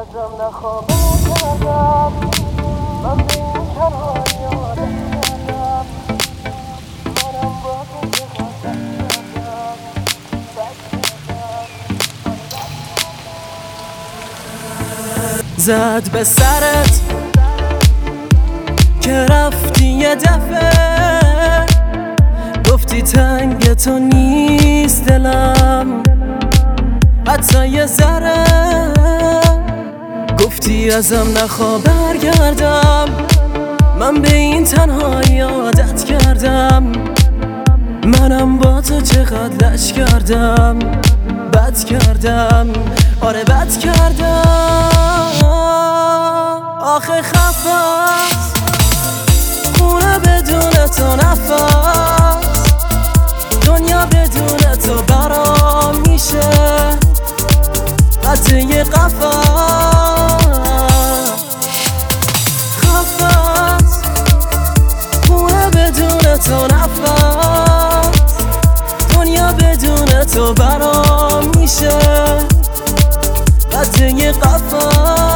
ازم نخوابه کردم من به این تنهایی عادت کردم منم با تو چقدر کردم بد کردم زد به سرت که رفتی یه دفعه گفتی تنگ تو نیست دلم حتی یه ذره گفتی ازم نخوا برگردم من به این تنهایی عادت کردم منم با تو چقدر لش کردم بد کردم آره بد کردم آخه خفت خونه بدون تو نفس دنیا بدون تو برام میشه قطعه یه قفس خفت خونه بدون تو نفس دنیا بدون تو برام میشه قطعه یه قفس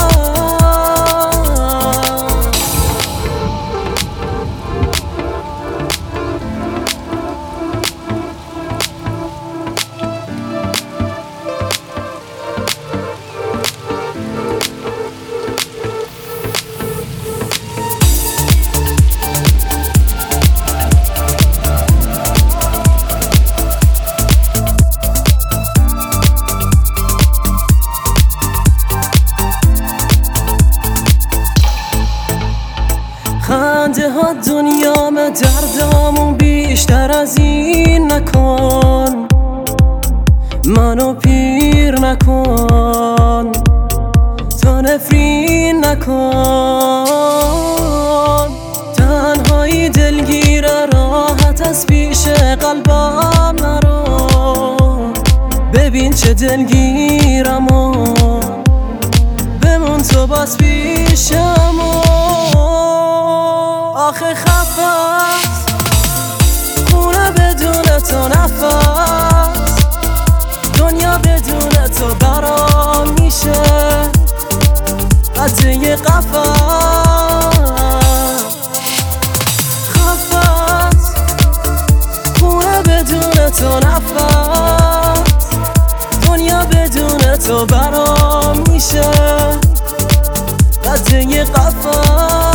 خنده ها دنیام دردامون بیشتر از این نکن منو پیر نکن تو نفرین نکن تنهایی دلگیره راحت از پیش قلبم نرو ببین چه دلگیرم و بمون تو باز پیشم آخه خفت خونه بدون تو نفس دنیا بدون تو برام میشه قطعه یه قفس خفت خونه بدون تو نفس دنیا بدون تو برام میشه قطعه یه قفس